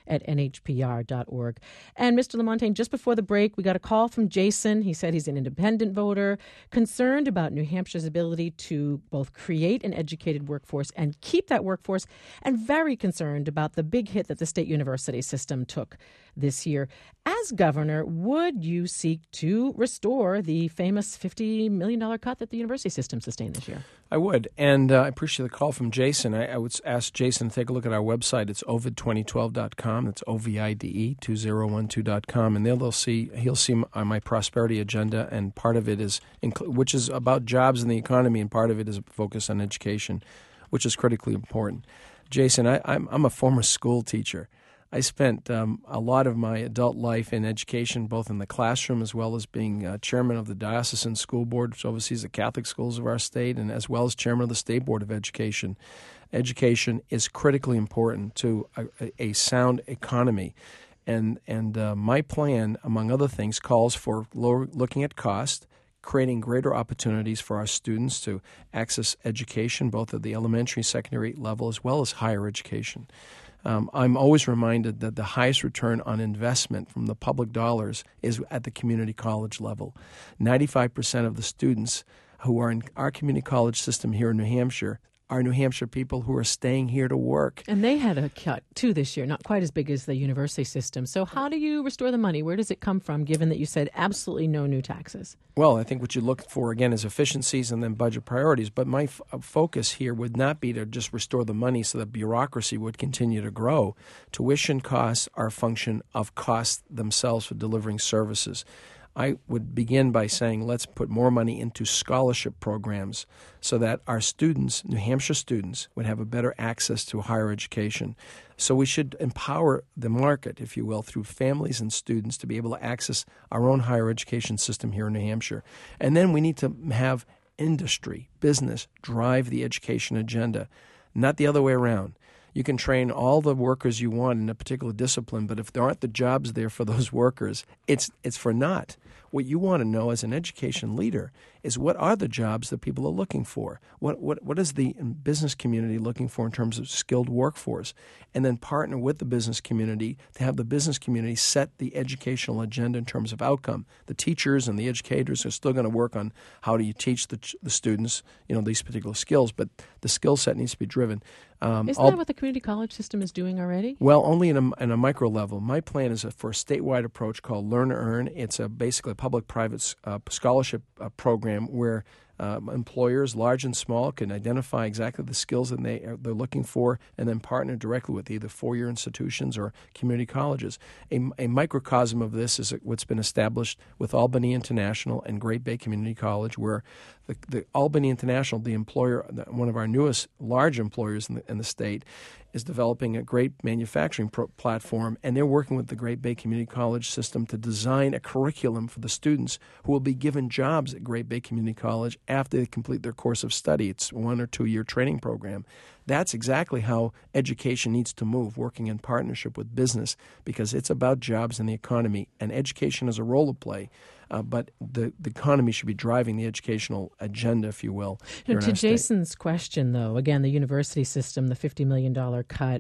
at N H P R dot org. And Mister Lamontagne, just before the break, we got a call from Jason. He said he's an independent voter, concerned about New Hampshire's ability to both create an educated workforce and keep that workforce, and very concerned about the big hit that the state university system took this year. As governor, would you seek to restore the famous fifty million dollars cut that the university system sustained this year? I would, and uh, I appreciate the call from Jason. I, I would ask Jason to take a look at our website. It's ovid twenty twelve dot com. It's O V I D E two thousand twelve dot com, and there they'll see he'll see my, my prosperity agenda, and part of it is which is about jobs in the economy, and part of it is a focus on education, which is critically important. Jason, I, I'm I'm a former school teacher. I spent um, a lot of my adult life in education, both in the classroom as well as being uh, chairman of the Diocesan School Board, which oversees the Catholic schools of our state, and as well as chairman of the State Board of Education. Education is critically important to a, a sound economy. And, and uh, my plan, among other things, calls for lower, looking at cost, creating greater opportunities for our students to access education, both at the elementary, secondary level, as well as higher education. Um, I'm always reminded that the highest return on investment from the public dollars is at the community college level. ninety-five percent of the students who are in our community college system here in New Hampshire are New Hampshire people who are staying here to work. And they had a cut, too, this year, not quite as big as the university system. So how do you restore the money? Where does it come from, given that you said absolutely no new taxes? Well, I think what you look for, again, is efficiencies and then budget priorities. But my f- focus here would not be to just restore the money so that bureaucracy would continue to grow. Tuition costs are a function of costs themselves for delivering services. I would begin by saying let's put more money into scholarship programs so that our students, New Hampshire students, would have a better access to higher education. So we should empower the market, if you will, through families and students to be able to access our own higher education system here in New Hampshire. And then we need to have industry, business, drive the education agenda, not the other way around. You can train all the workers you want in a particular discipline, but if there aren't the jobs there for those workers, it's it's for naught. What you want to know as an education leader is what are the jobs that people are looking for? What what what is the business community looking for in terms of skilled workforce? And then partner with the business community to have the business community set the educational agenda in terms of outcome. The teachers and the educators are still going to work on how do you teach the, the students, you know, these particular skills, but the skill set needs to be driven. Um, Isn't all, that what the community college system is doing already? Well, only in a, in a micro level. My plan is a, for a statewide approach called Learn to Earn. It's a basically a public-private uh, scholarship uh, program where uh, employers, large and small, can identify exactly the skills that they are, they're looking for and then partner directly with either four-year institutions or community colleges. A, a microcosm of this is what's been established with Albany International and Great Bay Community College, where the, the Albany International, the employer, one of our newest large employers in the, in the state, is developing a great manufacturing pro- platform, and they're working with the Great Bay Community College system to design a curriculum for the students who will be given jobs at Great Bay Community College after they complete their course of study. It's a one- or two-year training program. That's exactly how education needs to move, working in partnership with business, because it's about jobs in the economy, and education is a role to play. Uh, but the, the economy should be driving the educational agenda, if you will. You know, to Jason's state. question, though, again, the university system, the fifty million dollars cut,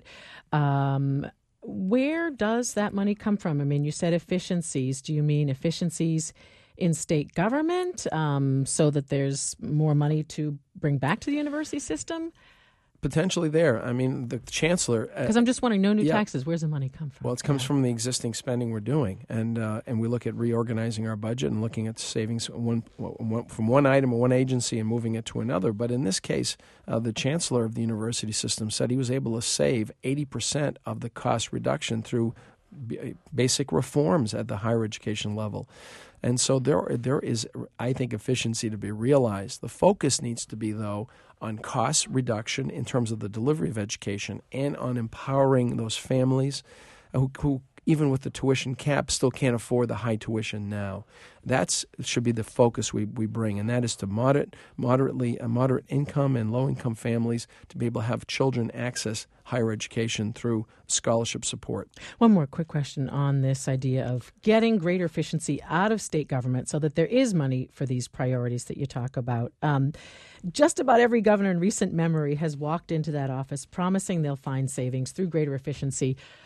um, where does that money come from? I mean, you said efficiencies. Do you mean efficiencies in state government um, so that there's more money to bring back to the university system? Potentially there. I mean, the chancellor... Because uh, I'm just wondering, no new yeah. taxes. Where's the money come from? Well, it comes yeah. from the existing spending we're doing. And uh, and we look at reorganizing our budget and looking at savings one, one, from one item or one agency and moving it to another. But in this case, uh, the chancellor of the university system said he was able to save eighty percent of the cost reduction through b- basic reforms at the higher education level. And so there, there is, I think, efficiency to be realized. The focus needs to be, though, on cost reduction in terms of the delivery of education and on empowering those families who, who even with the tuition cap, still can't afford the high tuition now. That should be the focus we, we bring, and that is to moderate, moderately, uh, moderate income and low-income families to be able to have children access higher education through scholarship support. One more quick question on this idea of getting greater efficiency out of state government so that there is money for these priorities that you talk about. Um, just about every governor in recent memory has walked into that office promising they'll find savings through greater efficiency.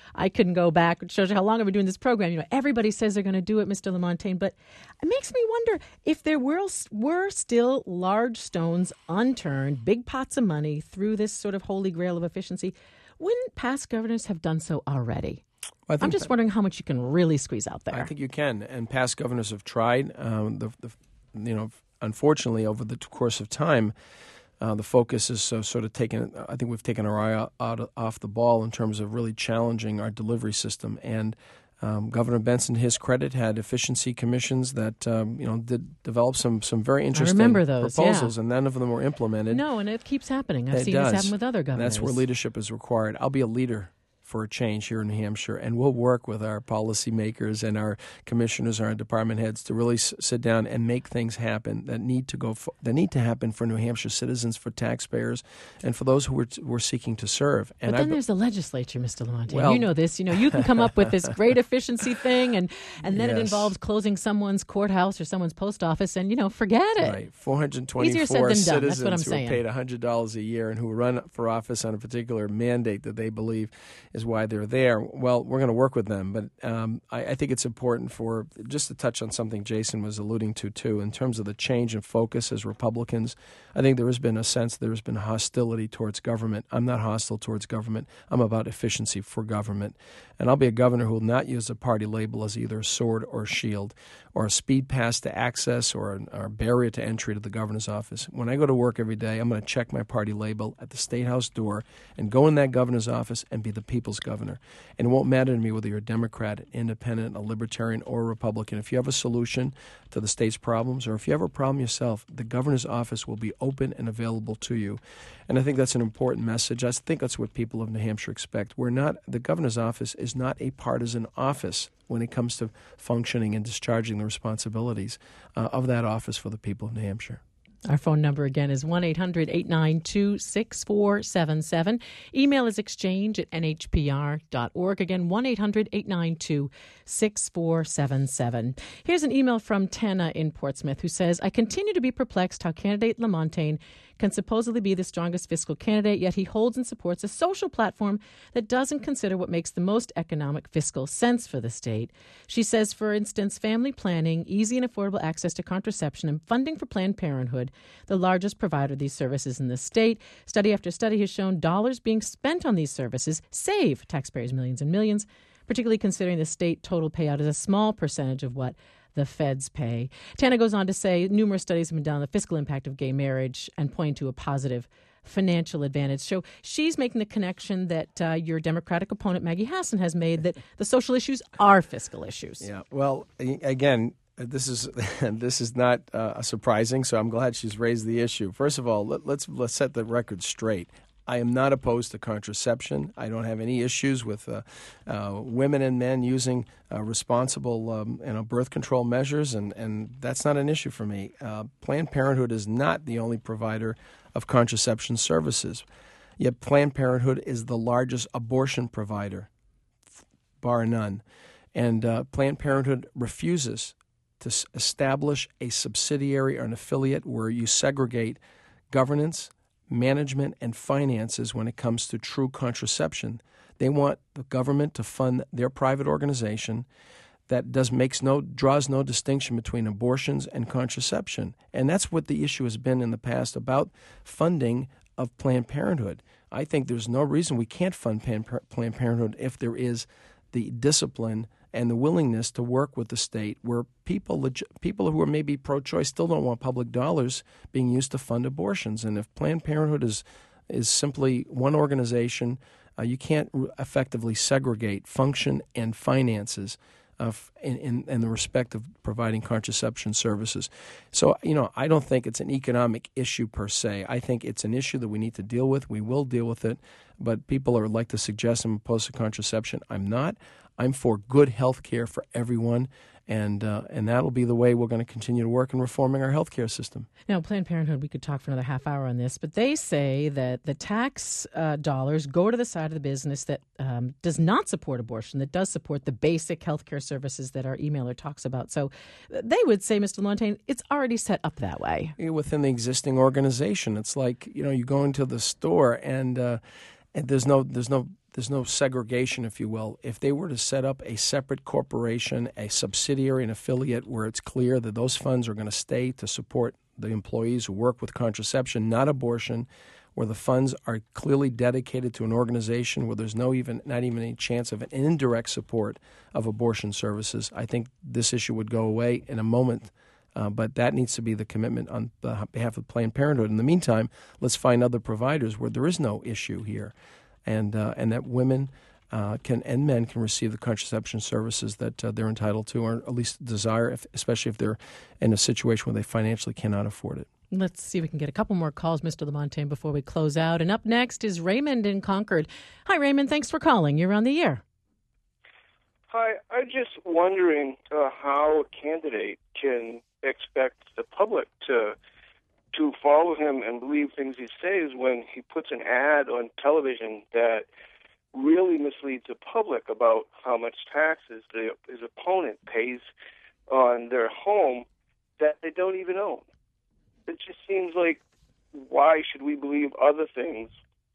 I couldn't go back. It shows you how long I've been doing this program. You know, everybody says they're going to do it, Mister LaMontagne, but it makes me wonder if there were, were still large stones unturned, big pots of money through this sort of holy grail of efficiency. Wouldn't past governors have done so already? I think I'm just wondering how much you can really squeeze out there. I think you can, and past governors have tried. Um, the, the, you know, unfortunately, over the course of time, uh, the focus is uh, sort of taken. I think we've taken our eye out, out off the ball in terms of really challenging our delivery system. And um, Governor Benson, to his credit, had efficiency commissions that um, you know did develop some some very interesting I remember those, proposals, yeah. and none of them were implemented. No, and it keeps happening. I've it seen does. this happen with other governors. And that's where leadership is required. I'll be a leader for a change here in New Hampshire, and we'll work with our policymakers and our commissioners and our department heads to really s- sit down and make things happen that need to go f- that need to happen for New Hampshire citizens, for taxpayers, and for those who we're, t- we're seeking to serve. And but then I've, there's the legislature, Mister LaMontagne. Well, you know this. You know, you can come up with this great efficiency thing, and, and then yes. it involves closing someone's courthouse or someone's post office, and, you know, forget it. Right, four hundred Easier said twenty-four than done. citizens That's what I'm who saying. are paid one hundred dollars a year and who run for office on a particular mandate that they believe is why they're there. Well, we're going to work with them, but um, I, I think it's important for, just to touch on something Jason was alluding to, too, in terms of the change in focus as Republicans. I think there has been a sense there has been hostility towards government. I'm not hostile towards government. I'm about efficiency for government. And I'll be a governor who will not use a party label as either a sword or a shield or a speed pass to access or a, or a barrier to entry to the governor's office. When I go to work every day, I'm going to check my party label at the State House door and go in that governor's office and be the people's governor. And it won't matter to me whether you're a Democrat, an independent, a libertarian, or a Republican. If you have a solution to the state's problems, or if you have a problem yourself, the governor's office will be open and available to you. And I think that's an important message. I think that's what people of New Hampshire expect. We're not, the governor's office is not a partisan office when it comes to functioning and discharging the responsibilities uh, of that office for the people of New Hampshire. Our phone number again is one eight hundred eight nine two six four seven seven. Email is exchange at n h p r dot org. Again, one eight hundred eight nine two six four seven seven. Here's an email from Tana in Portsmouth who says, I continue to be perplexed how candidate LaMontagne can supposedly be the strongest fiscal candidate, yet he holds and supports a social platform that doesn't consider what makes the most economic fiscal sense for the state. She says, for instance, family planning, easy and affordable access to contraception, and funding for Planned Parenthood, the largest provider of these services in the state. Study after study has shown dollars being spent on these services save taxpayers millions and millions, particularly considering the state total payout is a small percentage of what the feds pay. Tana goes on to say numerous studies have been done on the fiscal impact of gay marriage and point to a positive financial advantage. So she's making the connection that uh, your Democratic opponent, Maggie Hassan, has made, that the social issues are fiscal issues. Yeah, well, again, this is this is not uh, surprising, so I'm glad she's raised the issue. First of all, let, let's let's set the record straight. I am not opposed to contraception. I don't have any issues with uh, uh, women and men using uh, responsible um, you know, birth control measures, and, and that's not an issue for me. Uh, Planned Parenthood is not the only provider of contraception services, yet Planned Parenthood is the largest abortion provider, bar none. And uh, Planned Parenthood refuses to s- establish a subsidiary or an affiliate where you segregate governance, management, and finances when it comes to true contraception. They want the government to fund their private organization that does makes no draws no distinction between abortions and contraception. And that's what the issue has been in the past about funding of Planned Parenthood. I think there's no reason we can't fund Planned Parenthood if there is the discipline and the willingness to work with the state, where people people who are maybe pro-choice still don't want public dollars being used to fund abortions. And if Planned Parenthood is is simply one organization, uh, you can't effectively segregate function and finances of in, in, in the respect of providing contraception services. So, you know, I don't think it's an economic issue per se. I think it's an issue that we need to deal with. We will deal with it. But people are like to suggest I'm opposed to contraception. I'm not. I'm for good health care for everyone, and uh, and that'll be the way we're going to continue to work in reforming our health care system. Now, Planned Parenthood, we could talk for another half hour on this, but they say that the tax uh, dollars go to the side of the business that um, does not support abortion, that does support the basic health care services that our emailer talks about. So they would say, Mister LaMontagne, it's already set up that way. Within the existing organization, it's like, you know, you go into the store and uh, and there's no there's no there's no segregation, if you will. If they were to set up a separate corporation, a subsidiary, an affiliate, where it's clear that those funds are going to stay to support the employees who work with contraception, not abortion, where the funds are clearly dedicated to an organization where there's no even not even any chance of an indirect support of abortion services, I think this issue would go away in a moment. Uh, but that needs to be the commitment on behalf of Planned Parenthood. In the meantime, let's find other providers where there is no issue here, and uh, and that women uh, can and men can receive the contraception services that uh, they're entitled to, or at least desire, if, especially if they're in a situation where they financially cannot afford it. Let's see if we can get a couple more calls, Mister LaMontagne, before we close out. And up next is Raymond in Concord. Hi, Raymond. Thanks for calling. You're on the air. Hi. I'm just wondering uh, how a candidate can expect the public to to follow him and believe things he says when he puts an ad on television that really misleads the public about how much taxes the, his opponent pays on their home that they don't even own. It just seems like, why should we believe other things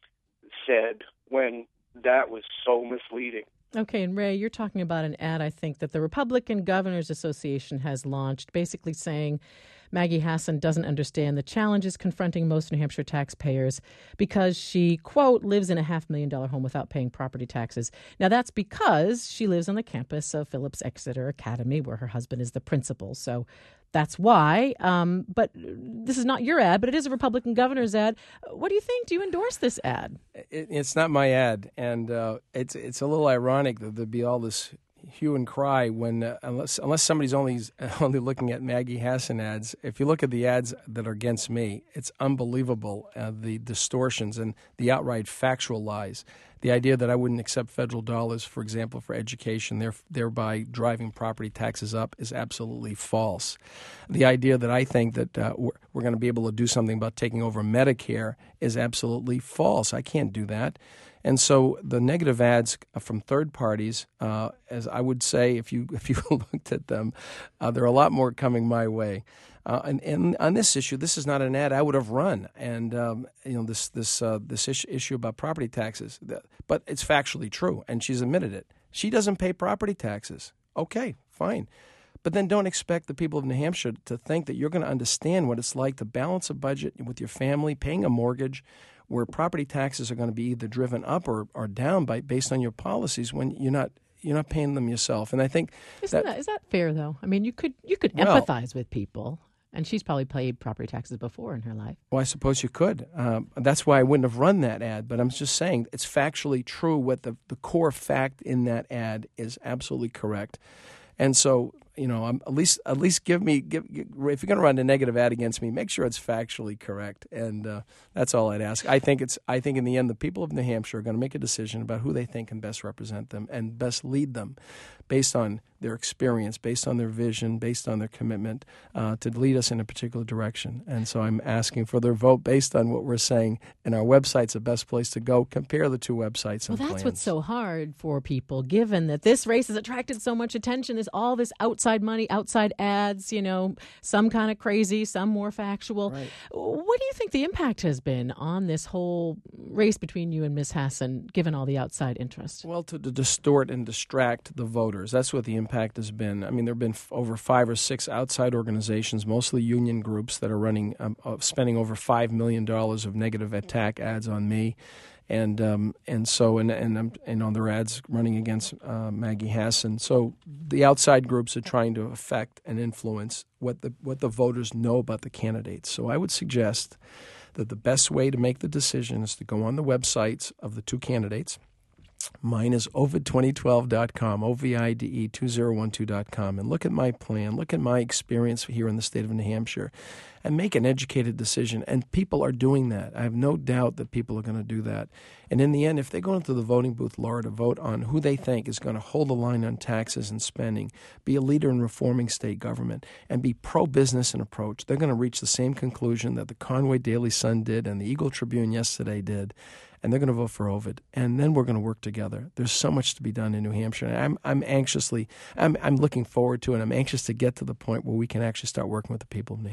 said when that was so misleading? Okay, and Ray, you're talking about an ad, I think, that the Republican Governors Association has launched, basically saying Maggie Hassan doesn't understand the challenges confronting most New Hampshire taxpayers because she, quote, lives in a half million dollar home without paying property taxes. Now, that's because she lives on the campus of Phillips Exeter Academy, where her husband is the principal. So that's why. Um, but this is not your ad, but it is a Republican governor's ad. What do you think? Do you endorse this ad? It, it's not my ad, and uh, it's it's a little ironic that there'd be all this hue and cry when uh, unless unless somebody's only only looking at Maggie Hassan ads. If you look at the ads that are against me, it's unbelievable, uh, the distortions and the outright factual lies. The idea that I wouldn't accept federal dollars, for example, for education, thereby driving property taxes up, is absolutely false. The idea that I think that uh, we're, we're going to be able to do something about taking over Medicare is absolutely false. I can't do that. And so the negative ads from third parties, uh, as I would say, if you if you looked at them, uh, there are a lot more coming my way. Uh, and, and on this issue, this is not an ad I would have run. And um, you know this this uh, this issue, issue about property taxes, but it's factually true, and she's admitted it. She doesn't pay property taxes. Okay, fine. But then don't expect the people of New Hampshire to think that you're going to understand what it's like to balance a budget with your family, paying a mortgage, where property taxes are going to be either driven up or, or down by based on your policies when you're not you're not paying them yourself. And I think Isn't that, that is that fair though? I mean, you could you could well, empathize with people, and she's probably paid property taxes before in her life. Well, I suppose you could. Um, that's why I wouldn't have run that ad. But I'm just saying it's factually true. What the the core fact in that ad is absolutely correct. And so, you know, I'm, at least at least give me give, give if you're going to run a negative ad against me, make sure it's factually correct, and uh, that's all I'd ask. I think it's I think in the end, the people of New Hampshire are going to make a decision about who they think can best represent them and best lead them, based on their experience, based on their vision, based on their commitment uh, to lead us in a particular direction. And so I'm asking for their vote based on what we're saying. And our website's the best place to go. Compare the two websites. Well, and that's plans. what's so hard for people, given that this race has attracted so much attention. There's all this outside money, outside ads, you know, some kind of crazy, some more factual. Right. What do you think the impact has been on this whole race between you and Miz Hassan, given all the outside interest? Well, to, to distort and distract the voters. That's what the impact has been. I mean, there have been f- over five or six outside organizations, mostly union groups, that are running, um, uh, spending over five million dollars of negative attack ads on me. And um, and so and and and on their ads running against uh, Maggie Hassan. So the outside groups are trying to affect and influence what the what the voters know about the candidates. So I would suggest that the best way to make the decision is to go on the websites of the two candidates. Mine is ovid twenty twelve dot com, O V I D E two thousand twelve dot com, and look at my plan, look at my experience here in the state of New Hampshire, and make an educated decision. And people are doing that. I have no doubt that people are going to do that. And in the end, if they go into the voting booth, Laura, to vote on who they think is going to hold the line on taxes and spending, be a leader in reforming state government, and be pro-business in approach, they're going to reach the same conclusion that the Conway Daily Sun did and the Eagle Tribune yesterday did. And they're going to vote for Ovid, and then we're going to work together. There's so much to be done in New Hampshire, and I'm I'm anxiously, I'm I'm looking forward to it. I'm anxious to get to the point where we can actually start working with the people of New Hampshire.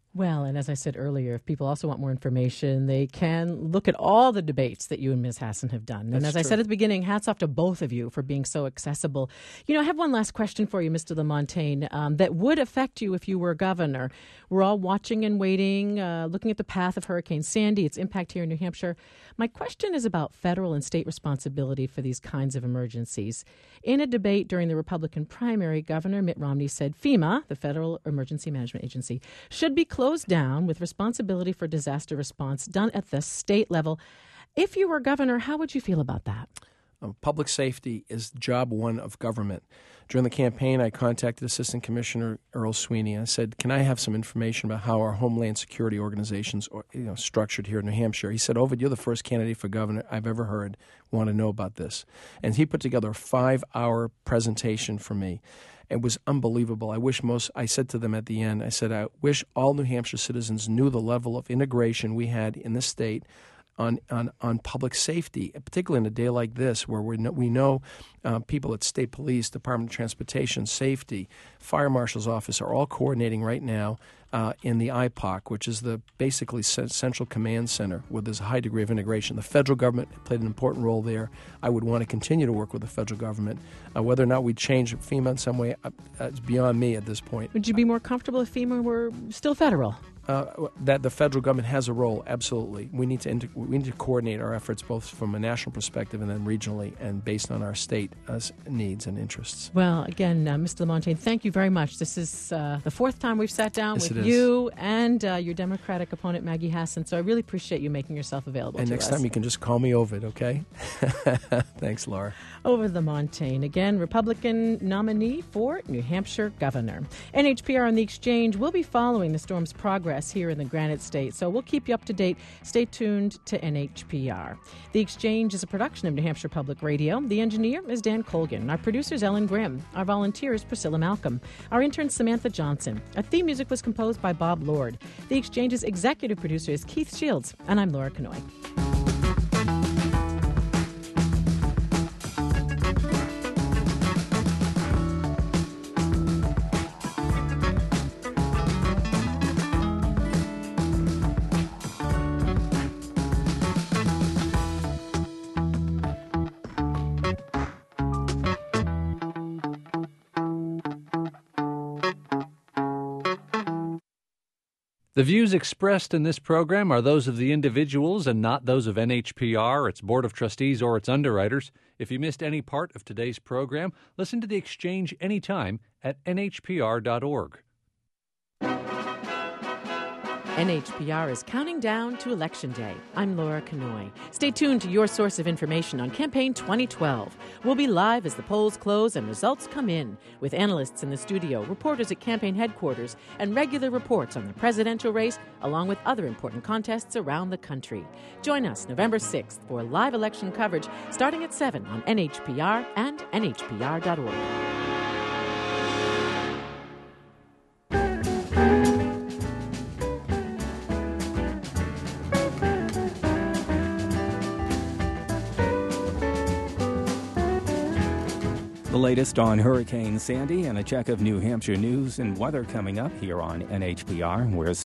Well, and as I said earlier, if people also want more information, they can look at all the debates that you and Miz Hassan have done. And That's as true. I said at the beginning, hats off to both of you for being so accessible. You know, I have one last question for you, Mister LaMontagne, um, that would affect you if you were governor. We're all watching and waiting, uh, looking at the path of Hurricane Sandy, its impact here in New Hampshire. My question is about federal and state responsibility for these kinds of emergencies. In a debate during the Republican primary, Governor Mitt Romney said FEMA, the Federal Emergency Management Agency, should be closed down with responsibility for disaster response done at the state level. If you were governor, how would you feel about that? Uh, public safety is job one of government. During the campaign, I contacted Assistant Commissioner Earl Sweeney. I said, can I have some information about how our Homeland Security organizations are you know, structured here in New Hampshire? He said, Ovid, you're the first candidate for governor I've ever heard want to know about this. And he put together a five-hour presentation for me. It was unbelievable. I wish most, I said to them at the end, I said, I wish all New Hampshire citizens knew the level of integration we had in this state on, on, on public safety, particularly in a day like this where we know, we know uh, people at State Police, Department of Transportation, Safety, Fire Marshal's Office are all coordinating right now uh, in the I P O C, which is the basically Central Command Center where there's a high degree of integration. The federal government played an important role there. I would want to continue to work with the federal government. Uh, whether or not we change FEMA in some way, uh, it's beyond me at this point. Would you be more comfortable if FEMA were still federal? Uh, that the federal government has a role, absolutely. We need to inter- we need to coordinate our efforts both from a national perspective and then regionally, and based on our state uh, needs and interests. Well, again, uh, Mister LaMontagne, thank you very much. This is uh, the fourth time we've sat down Yes, with it is. you and uh, your Democratic opponent, Maggie Hassan. So I really appreciate you making yourself available And to next us. time you can just call me Ovid, okay? Thanks, Laura. Over the LaMontagne, again, Republican nominee for New Hampshire governor. N H P R on the Exchange will be following the storm's progress here in the Granite State, so we'll keep you up to date. Stay tuned to N H P R. The Exchange is a production of New Hampshire Public Radio. The engineer is Dan Colgan. Our producer is Ellen Grimm. Our volunteer is Priscilla Malcolm. Our intern Samantha Johnson. Our theme music was composed by Bob Lord. The Exchange's executive producer is Keith Shields, and I'm Laura Kanoy. The views expressed in this program are those of the individuals and not those of N H P R, its Board of Trustees, or its underwriters. If you missed any part of today's program, listen to The Exchange anytime at N H P R dot org. N H P R is counting down to Election Day. I'm Laura Kanoy. Stay tuned to your source of information on Campaign twenty twelve. We'll be live as the polls close and results come in, with analysts in the studio, reporters at campaign headquarters, and regular reports on the presidential race, along with other important contests around the country. Join us November sixth for live election coverage starting at seven on N H P R and N H P R dot org. The latest on Hurricane Sandy and a check of New Hampshire news and weather coming up here on N H P R, where